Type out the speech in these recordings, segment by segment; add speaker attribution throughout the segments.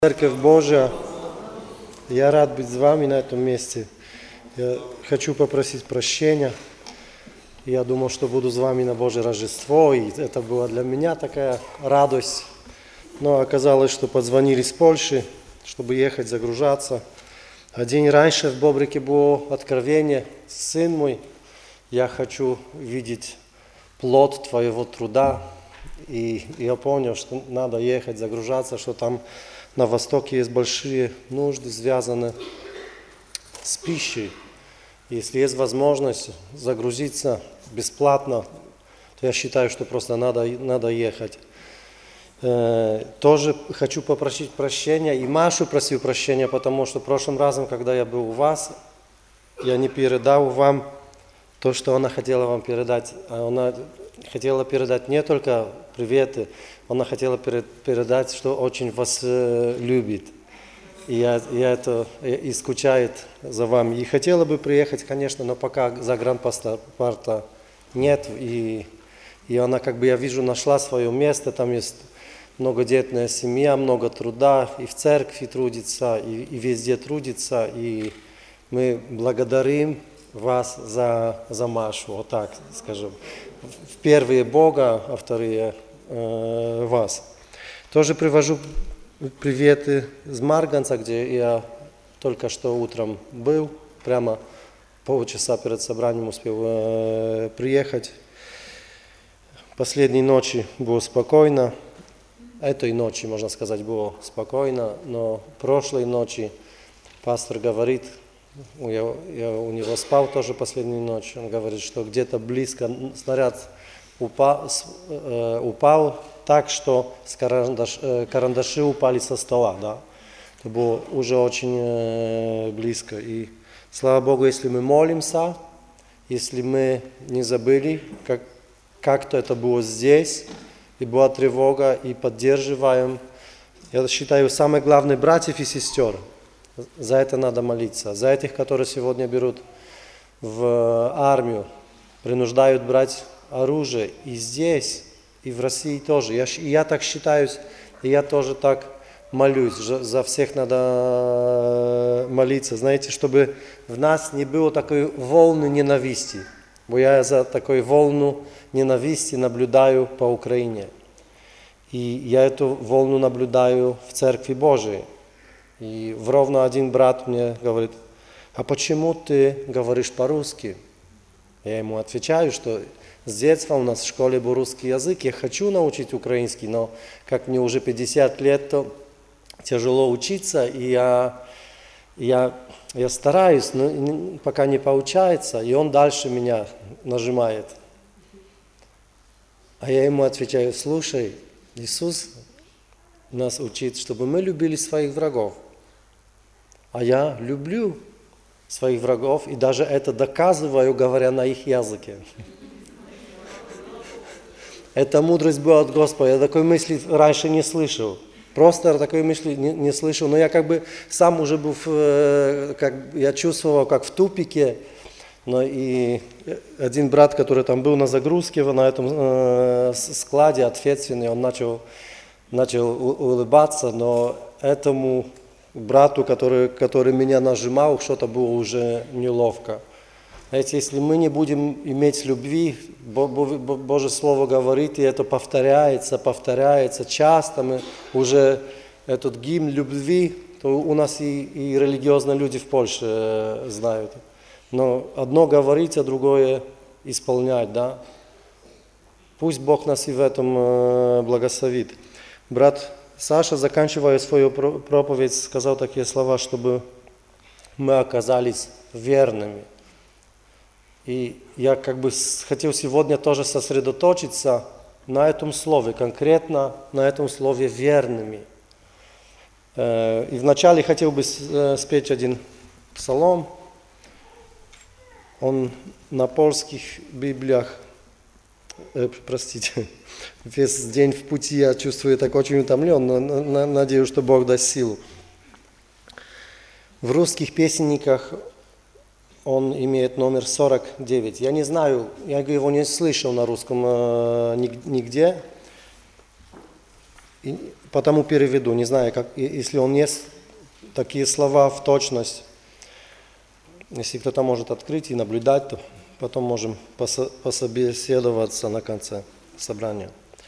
Speaker 1: Церковь Божия, я рад быть с вами на этом месте. Я хочу попросить прощения. Я думал, что буду с вами на Божье Рождество, и это была для меня такая радость. Но оказалось, что позвонили с Польши, чтобы ехать, загружаться. А день раньше в Бобрике было откровение: «Сын мой, я хочу видеть плод твоего труда». И я понял, что надо ехать, загружаться, что там на Востоке есть большие нужды, связанные с пищей. Если есть возможность загрузиться бесплатно, то я считаю, что просто надо ехать. Тоже хочу попросить прощения, и Машу просил прощения, потому что в прошлом разом, когда я был у вас, я не передал вам то, что она хотела вам передать. Она хотела передать не только приветы, она хотела передать, что очень вас любит. И скучает за вами. И хотела бы приехать, конечно, но пока загранпаспорта нет. И она, я вижу, нашла свое место. Там есть многодетная семья, много труда. И в церкви трудится, и везде трудится. И мы благодарим вас за Машу, вот так скажем. В первые Бога, а вторые вас. Тоже привожу приветы из Марганца, где я только что утром был, прямо полчаса перед собранием успел приехать. Последней ночи было спокойно, этой ночи, можно сказать, было спокойно, но прошлой ночи пастор говорит, я у него спал тоже последнюю ночь, он говорит, что где-то близко снаряд упал так, что карандаши упали со стола. Да? Это было уже очень близко. И слава Богу, если мы молимся, если мы не забыли, как-то это было здесь, и была тревога, и поддерживаем. Я считаю, самое главное, братьев и сестер, за это надо молиться. За этих, которые сегодня берут в армию, принуждают брать оружие и здесь, и в России тоже. Я так считаю, и я тоже так молюсь. За всех надо молиться. Знаете, чтобы в нас не было такой волны ненависти. Бо я за такой волну ненависти наблюдаю по Украине. И я эту волну наблюдаю в Церкви Божией. И ровно один брат мне говорит: а почему ты говоришь по-русски? Я ему отвечаю, что с детства у нас в школе был русский язык, я хочу научить украинский, но как мне уже 50 лет, то тяжело учиться, и я стараюсь, но пока не получается, и он дальше меня нажимает. А я ему отвечаю: слушай, Иисус нас учит, чтобы мы любили своих врагов. А я люблю своих врагов, и даже это доказываю, говоря на их языке. Это мудрость была от Господа. Я такой мысли раньше не слышал. Просто такой мысли не слышал. Но я сам уже был, я чувствовал, как в тупике. Но и один брат, который там был на загрузке, на этом складе, ответственный, он начал улыбаться, но этому брату, который меня нажимал, что-то было уже неловко. Знаете, если мы не будем иметь любви, Божье Слово говорит, и это повторяется часто, мы уже этот гимн любви, то у нас и религиозные люди в Польше знают. Но одно говорить, а другое исполнять, да? Пусть Бог нас и в этом благословит. Брат Саша, заканчивая свою проповедь, сказал такие слова, чтобы мы оказались верными. И я хотел сегодня тоже сосредоточиться на этом слове, конкретно на этом слове «верными». И вначале хотел бы спеть один псалом. Он на польских библиях, простите, весь день в пути я чувствую так очень утомлен, но надеюсь, что Бог даст силу. В русских песенниках он имеет номер 49. Я не знаю, я его не слышал на русском нигде. потому переведу, не знаю, как, если он есть такие слова в точность. Если кто-то может открыть и наблюдать, то потом можем пособеседоваться на конце собрания.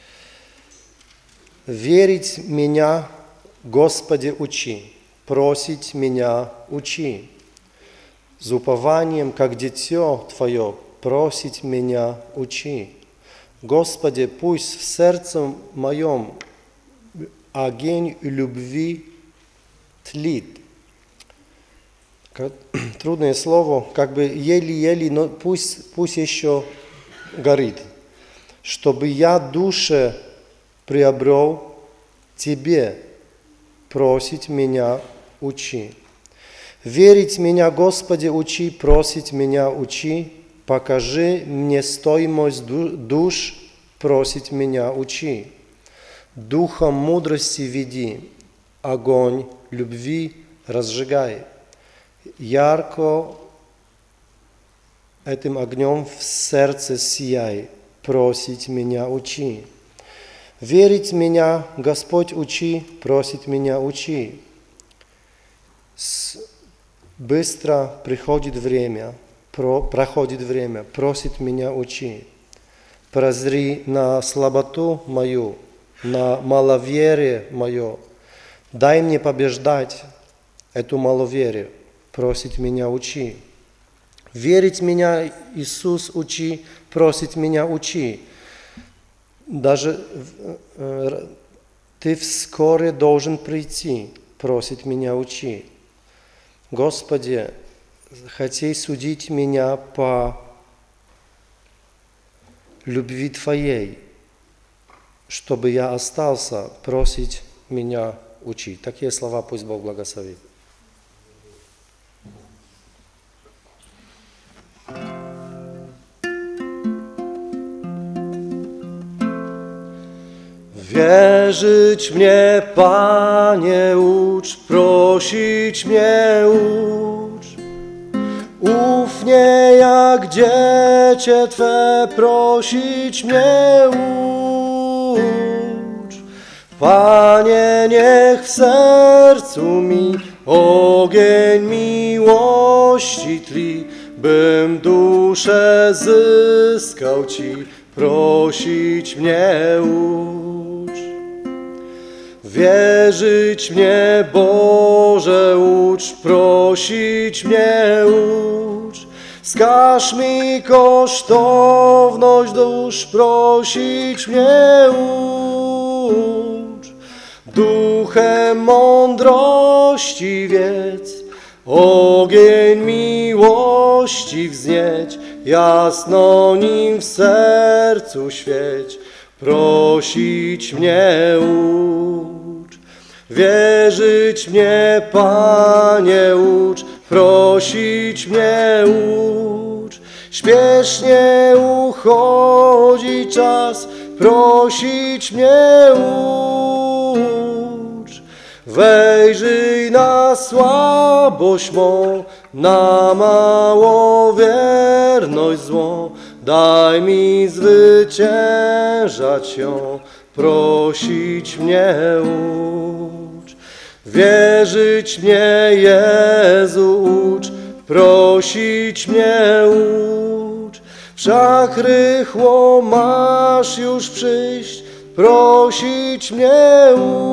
Speaker 1: Верить меня, Господи, учи, просить меня учи. С упованием, как дитё Твое, просить меня учи. Господи, пусть в сердце моем огонь любви тлит. Трудное слово, как бы еле-еле, но пусть еще горит. Чтобы я душе приобрел Тебе, просить меня учи. Верить меня, Господи, учи, просить меня учи. Покажи мне стоимость душ, просить меня учи. Духом мудрости веди, огонь любви разжигай. Ярко этим огнем в сердце сияй, просить меня учи. Верить меня, Господь, учи, просить меня учи. Быстро проходит время, просит меня учи. Прозри на слаботу мою, на маловерие мое. Дай мне побеждать эту маловерие, просит меня учи. Верить меня, Иисус, учи, просит меня учи. Даже Ты вскоре должен прийти, просит меня учи. Господи, хотей судить меня по любви Твоей, чтобы я остался, просить меня учи. Такие слова пусть Бог благословит. Wierzyć mnie, Panie, ucz, prosić mnie ucz. Ufnie jak dziecię Twe, prosić mnie ucz. Panie, niech w sercu mi ogień miłości tli, bym duszę zyskał Ci, prosić mnie ucz. Wierzyć mnie, Boże, ucz, prosić mnie ucz. Wskaż mi kosztowność dusz, prosić mnie ucz. Duchem mądrości wiedz, ogień miłości wznieć, jasno nim w sercu świeć, prosić mnie ucz. Wierzyć mnie, Panie, ucz, prosić mnie ucz. Śpiesznie uchodzi czas, prosić mnie ucz. Wejrzyj na słabość mą, na małowierność złą, daj mi zwyciężać ją, prosić mnie ucz. Wierzyć mnie, Jezu, ucz, prosić mnie ucz. Wszak rychło masz już przyjść, prosić mnie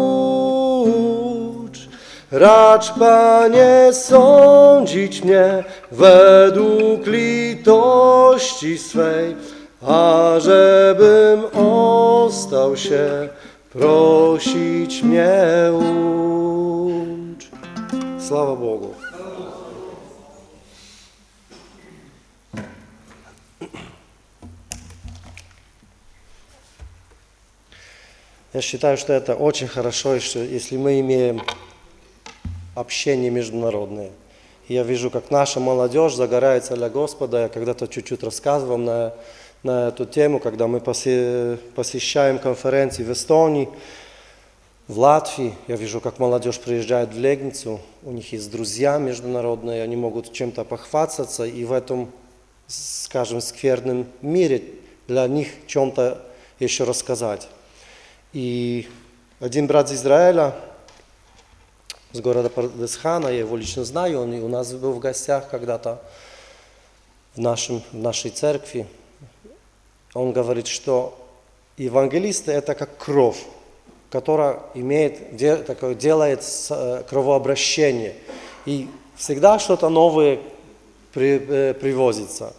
Speaker 1: ucz. Racz, Panie, sądzić mnie według litości swej, ażebym ostał się, prosić mnie ucz. Слава Богу! Я считаю, что это очень хорошо, если мы имеем общение международное. Я вижу, как наша молодежь загорается для Господа. Я когда-то чуть-чуть рассказывал на эту тему, когда мы посещаем конференции в Эстонии, в Латвии. Я вижу, как молодежь приезжает в Легницу, у них есть друзья международные, они могут чем-то похвастаться, и в этом, скажем, скверном мире для них чем-то еще рассказать. И один брат из Израиля, с города Пардесхана, я его лично знаю, он и у нас был в гостях когда-то в нашей церкви. Он говорит, что евангелисты это как кровь, которая делает кровообращение. И всегда что-то новое привозится.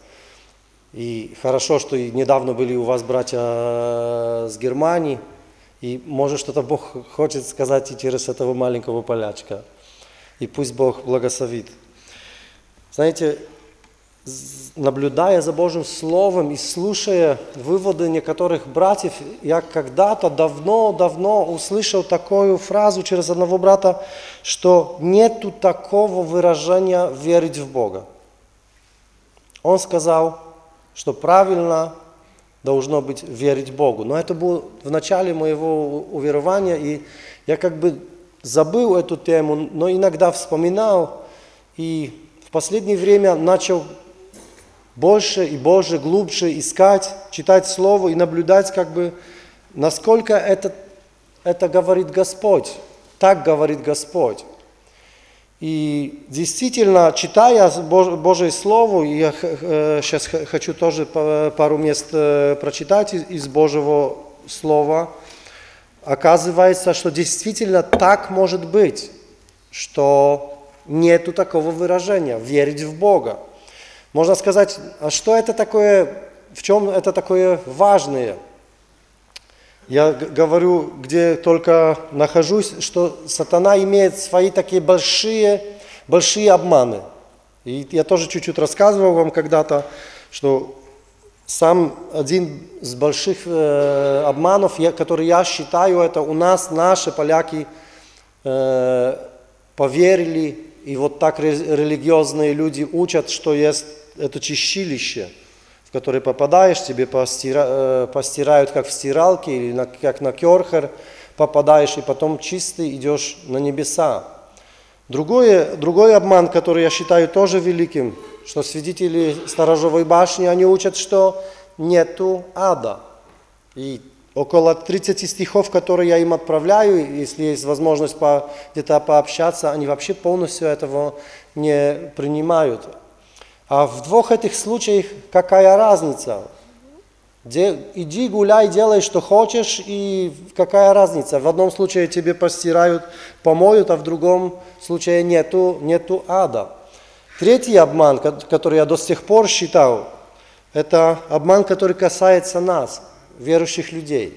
Speaker 1: И хорошо, что и недавно были у вас братья с Германии, и может что-то Бог хочет сказать и через этого маленького полячка. И пусть Бог благословит. Знаете, наблюдая за Божьим Словом и слушая выводы некоторых братьев, я когда-то давно услышал такую фразу через одного брата, что нету такого выражения «верить в Бога». Он сказал, что правильно должно быть верить Богу. Но это было в начале моего уверования, и я как бы забыл эту тему, но иногда вспоминал, и в последнее время начал больше и больше, глубже искать, читать Слово и наблюдать, как бы, насколько это говорит Господь. Так говорит Господь. И действительно, читая Божье Слово, я сейчас хочу тоже пару мест прочитать из Божьего Слова, оказывается, что действительно так может быть, что нету такого выражения «верить в Бога». Можно сказать, а что это такое, в чем это такое важное? Я говорю, где только нахожусь, что сатана имеет свои такие большие обманы. И я тоже чуть-чуть рассказывал вам когда-то, что сам один из больших обманов, который я считаю, это у нас наши поляки поверили, и вот так религиозные люди учат, что есть это чистилище, в которое попадаешь, тебе постирают как в стиралке или как на керхер попадаешь, и потом чистый идешь на небеса. Другой обман, который я считаю тоже великим, что свидетели Сторожевой башни, они учат, что нету ада. И около 30 стихов, которые я им отправляю, если есть возможность где-то пообщаться, они вообще полностью этого не принимают. А в двух этих случаях какая разница? Иди гуляй, делай, что хочешь, и какая разница? В одном случае тебе постирают, помоют, а в другом случае нету ада. Третий обман, который я до сих пор считал, это обман, который касается нас, верующих людей.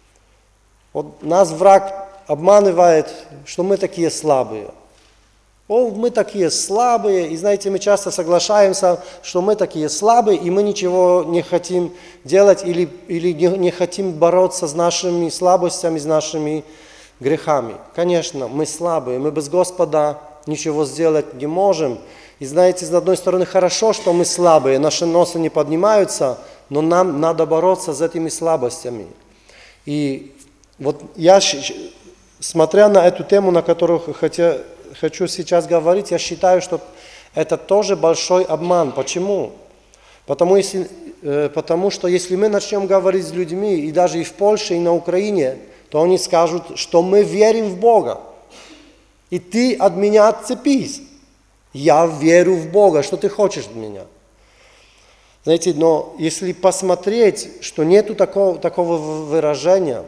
Speaker 1: Вот нас враг обманывает, что мы такие слабые. Мы такие слабые, и знаете, мы часто соглашаемся, что мы такие слабые, и мы ничего не хотим делать или не хотим бороться с нашими слабостями, с нашими грехами. Конечно, мы слабые, мы без Господа ничего сделать не можем. И знаете, с одной стороны, хорошо, что мы слабые, наши носы не поднимаются, но нам надо бороться с этими слабостями. И вот я, смотря на эту тему, на которую хочу сейчас говорить, я считаю, что это тоже большой обман. Почему? Потому что если мы начнем говорить с людьми, и даже и в Польше, и на Украине, то они скажут, что мы верим в Бога. И ты от меня отцепись. Я верю в Бога. Что ты хочешь от меня? Знаете, но если посмотреть, что нету такого выражения,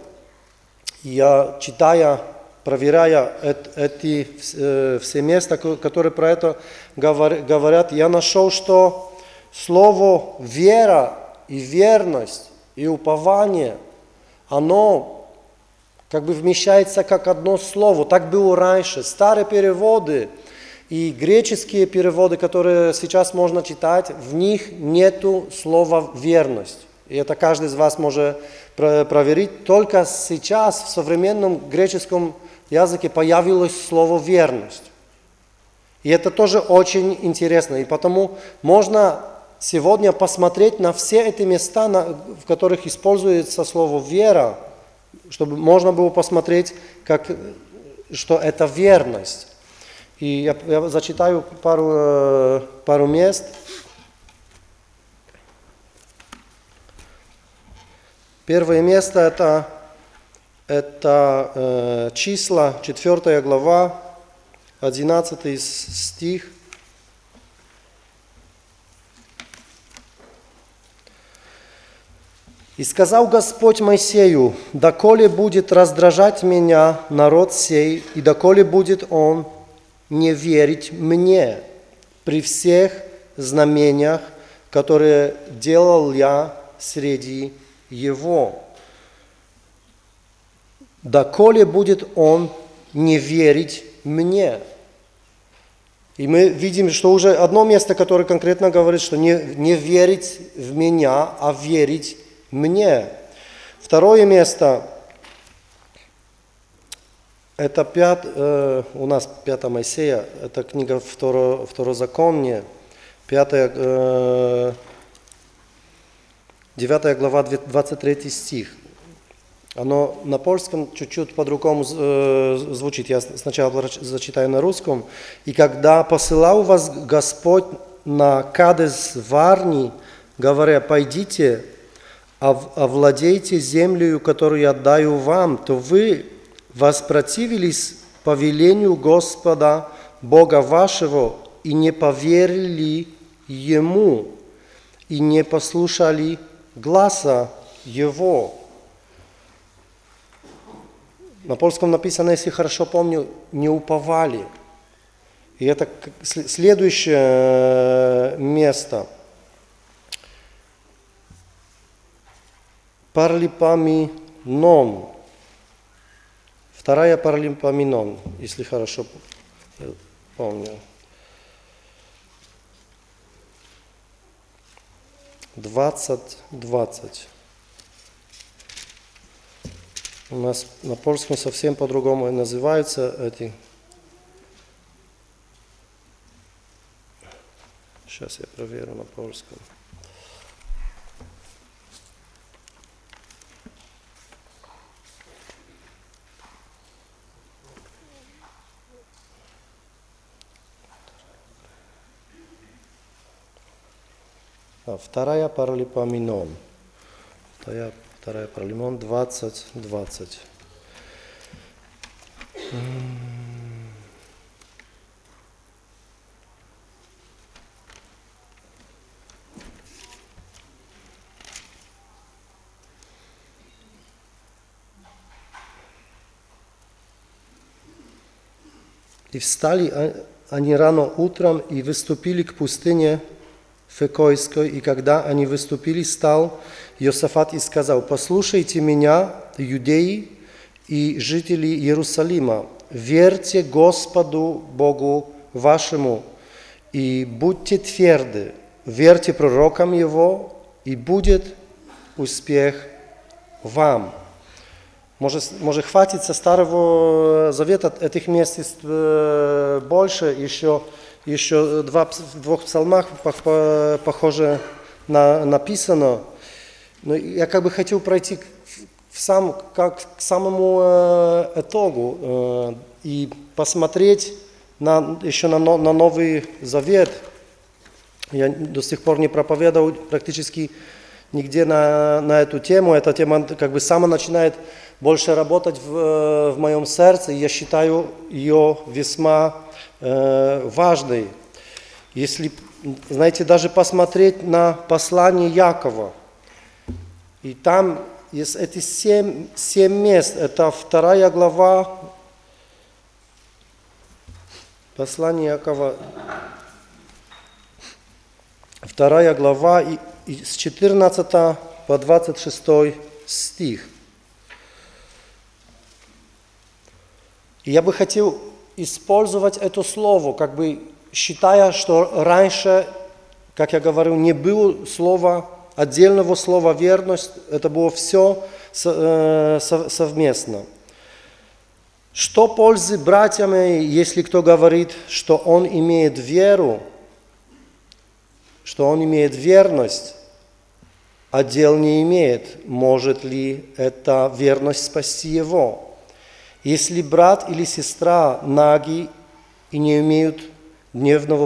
Speaker 1: я читая, проверяя эти все места, которые про это говорят, я нашел, что слово «вера» и «верность» и «упование», оно как бы вмещается как одно слово. Так было раньше. Старые переводы и греческие переводы, которые сейчас можно читать, в них нету слова «верность». И это каждый из вас может проверить. Только сейчас в современном греческом языке появилось слово «верность». И это тоже очень интересно. И потому можно сегодня посмотреть на все эти места, в которых используется слово «вера», чтобы можно было посмотреть, что это верность. И я зачитаю пару мест. Первое место – это Это числа, 4 глава, 11 стих. «И сказал Господь Моисею, доколе будет раздражать меня народ сей, и доколе будет он не верить мне при всех знамениях, которые делал я среди его». Доколе будет он не верить мне. И мы видим, что уже одно место, которое конкретно говорит, что не верить в меня, а верить мне. Второе место, это у нас 5 Моисея, это книга Второзаконие, 9 глава, 23 стих. Оно на польском чуть-чуть по-другому звучит. Я сначала зачитаю на русском. «И когда посылал вас Господь на Кадес Варни, говоря, пойдите, овладейте землею, которую я отдаю вам, то вы воспротивились повелению Господа, Бога вашего, и не поверили Ему, и не послушали гласа Его». На польском написано, если хорошо помню, не уповали. И это следующее место. Паралипоменон. 2 Паралипоменон, если хорошо помню. 20. У нас на польском совсем по-другому называются эти. Сейчас я проверю на польском. Вторая Паралипоменон. Вторая Паралипоменон 20. И встали они рано утром и выступили к пустыне Фекойской, и когда они выступили, стал Иосафат и сказал: «Послушайте меня, иудеи и жители Иерусалима, верьте Господу Богу вашему и будьте тверды, верьте пророкам Его, и будет успех вам». Może chwacić ze Starego Zawieta tych miejsc jest больше, еще в двух псалмах похоже написано. Но я как бы хотел пройти к самому итогу и посмотреть еще на Новый Завет. Я до сих пор не проповедовал практически нигде на эту тему. Эта тема как бы сама начинает больше работать в моем сердце, и я считаю ее весьма важной. Если, знаете, даже посмотреть на послание Якова, и там есть эти 7 мест, это 2 глава, послание Якова, 2 глава, и с 14 по 26 стих. И я бы хотел использовать это слово, как бы считая, что раньше, как я говорил, не было слова, отдельного слова «верность», это было все совместно. Что пользы братьям, если кто говорит, что он имеет веру, что он имеет верность, а дел не имеет? Может ли эта верность спасти его? Если брат или сестра наги и не имеют дневного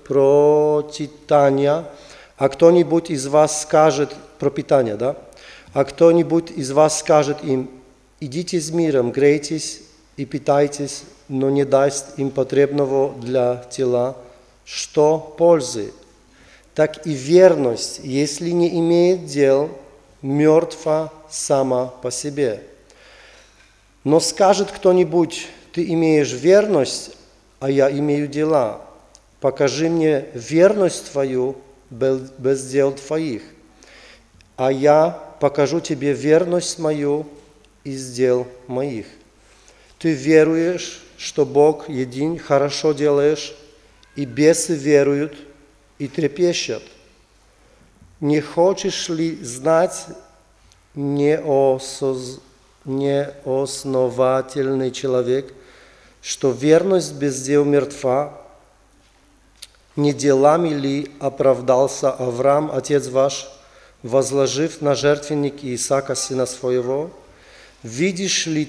Speaker 1: пропитания, а кто-нибудь из вас скажет пропитание, да? А кто-нибудь из вас скажет им: идите с миром, грейтесь и питайтесь, но не даст им потребного для тела, что пользы? Так и верность, если не имеет дел, мертва сама по себе. Но скажет кто-нибудь: ты имеешь верность, а я имею дела. Покажи мне верность твою без дел твоих, а я покажу тебе верность мою из дел моих. Ты веруешь, что Бог един, хорошо делаешь, и бесы веруют и трепещут. Не хочешь ли знать, неосновательный человек, что верность без дел мертва? Не делами ли оправдался Авраам, отец ваш, возложив на жертвенник Исаака, сына своего? Видишь ли,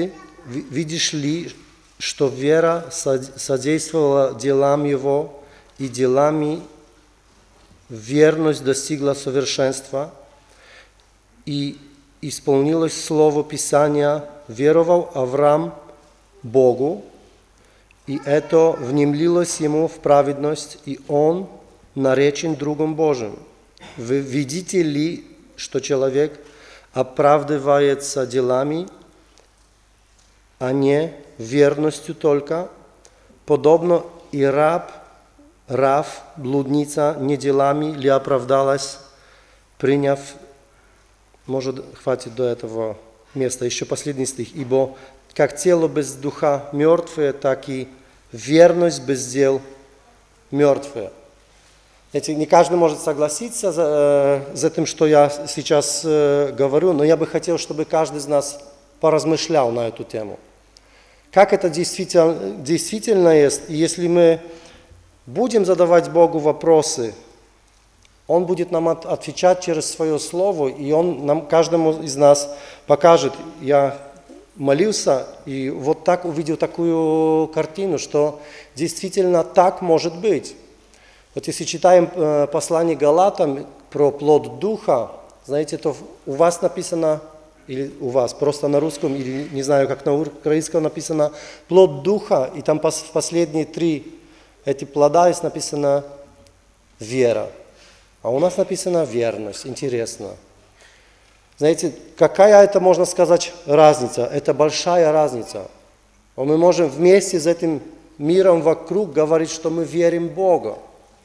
Speaker 1: что вера содействовала делам его, и делами верность достигла совершенства, и исполнилось слово Писания: веровал Авраам Богу, и это внемлилось ему в праведность, и он наречен другом Божьим. Вы видите ли, что человек оправдывается делами, а не верностью только? Подобно и Рав, блудница, не делами ли оправдалась, приняв... Может, хватит до этого места, еще последний стих. Ибо как тело без духа мертвое, так и верность без дел мертвая. Не каждый может согласиться с этим, что я сейчас говорю, но я бы хотел, чтобы каждый из нас поразмышлял на эту тему. Как это действительно есть, и если мы будем задавать Богу вопросы, Он будет нам отвечать через свое слово, и Он нам, каждому из нас покажет. Я молился и вот так увидел такую картину, что действительно так может быть. Вот если читаем послание Галатам про плод Духа, знаете, то у вас написано, или у вас, просто на русском, или не знаю, как на украинском написано, плод Духа, и там последние 3 эти плода есть написано вера. А у нас написано верность. Интересно. Знаете, какая это, можно сказать, разница? Это большая разница. Мы можем вместе с этим миром вокруг говорить, что мы верим в Бога.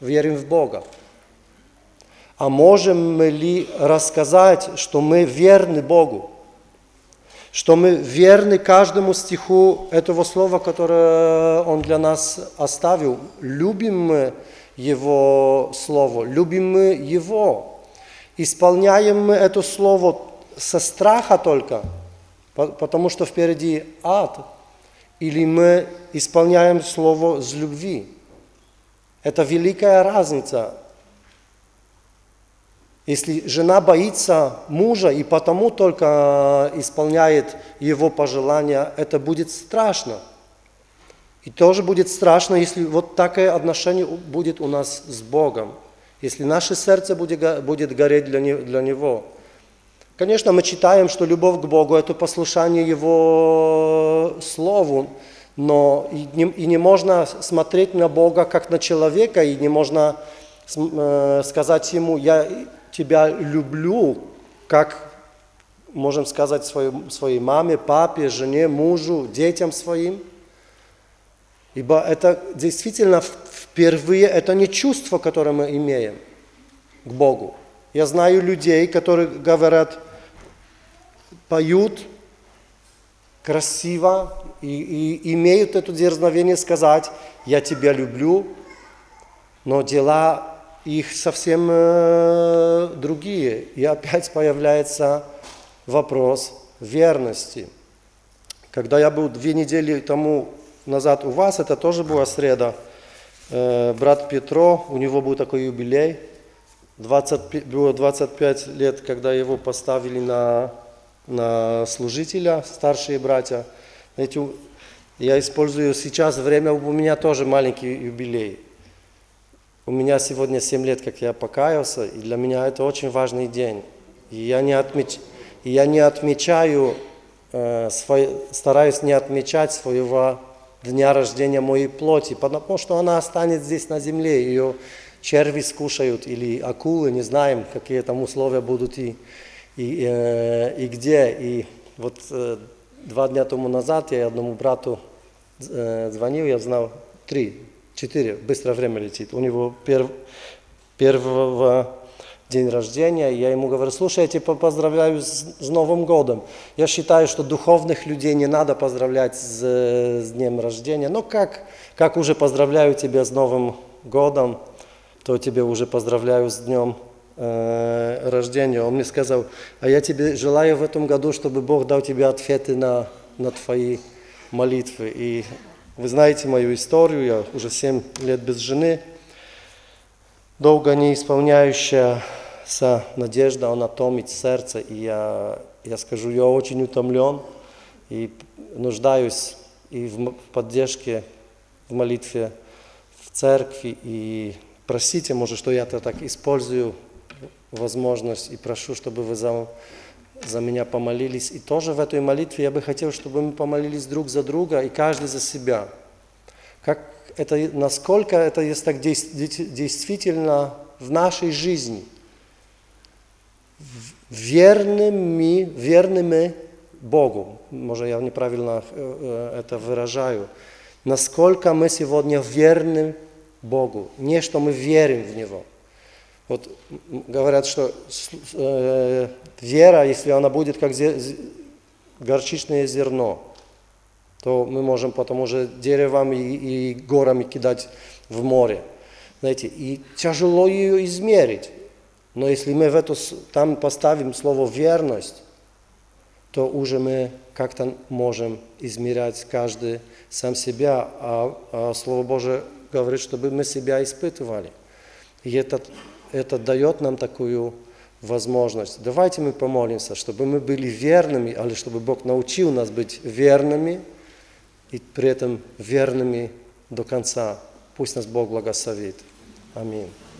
Speaker 1: А можем мы ли рассказать, что мы верны Богу? Что мы верны каждому стиху этого слова, которое Он для нас оставил? Любим мы Его Слово, любим мы Его? Исполняем мы это Слово со страха только, потому что впереди ад? Или мы исполняем Слово с любви? Это великая разница. Если жена боится мужа и потому только исполняет его пожелания, это будет страшно. И тоже будет страшно, если вот такое отношение будет у нас с Богом, если наше сердце будет гореть для Него. Конечно, мы читаем, что любовь к Богу – это послушание Его Слову, но и не можно смотреть на Бога как на человека, и не можно сказать Ему: «Я Тебя люблю», как можем сказать своей маме, папе, жене, мужу, детям своим. Ибо это действительно впервые, это не чувство, которое мы имеем к Богу. Я знаю людей, которые говорят, поют красиво и имеют это дерзновение сказать: «Я тебя люблю», но дела их совсем другие. И опять появляется вопрос верности. Когда я был 2 недели тому назад у вас, это тоже была среда, брат Петро, у него был такой юбилей, было 25 лет, когда его поставили на служителя, старшие братья. Знаете, я использую сейчас время, у меня тоже маленький юбилей. У меня сегодня 7 лет, как я покаялся, и для меня это очень важный день. И я не И я не отмечаю, стараюсь не отмечать своего дня рождения моей плоти, потому что она останется здесь на земле, ее черви скушают или акулы, не знаем, какие там условия будут и где. И вот 2 дня тому назад я одному брату звонил, я знал 3-4, быстро время летит. У него первого день рождения, я ему говорю: слушай, я тебя поздравляю с Новым годом. Я считаю, что духовных людей не надо поздравлять с днем рождения, но как уже поздравляю тебя с Новым годом, то тебе уже поздравляю с днем рождения. Он мне сказал: а я тебе желаю в этом году, чтобы Бог дал тебе ответы на твои молитвы. И вы знаете мою историю, я уже 7 лет без жены, долго не исполняющаяся надежда, она томит сердце, и я скажу, я очень утомлен и нуждаюсь и в поддержке, в молитве в церкви, и просите, может, что я так использую возможность, и прошу, чтобы вы за меня помолились. И тоже в этой молитве я бы хотел, чтобы мы помолились друг за друга и каждый за себя. Насколько это есть так действительно в нашей жизни. Верными Богу. Может, я неправильно это выражаю. Насколько мы сегодня верны Богу. Не что мы верим в Него. Вот говорят, что вера, если она будет как горчичное зерно, то мы можем потом уже деревам и горами кидать в море. Знаете, и тяжело ее измерить. Но если мы там поставим слово «верность», то уже мы как-то можем измерять каждый сам себя, а Слово Божие говорит, чтобы мы себя испытывали. И это дает нам такую возможность. Давайте мы помолимся, чтобы мы были верными, или чтобы Бог научил нас быть верными, и при этом верными до конца. Пусть нас Бог благословит. Аминь.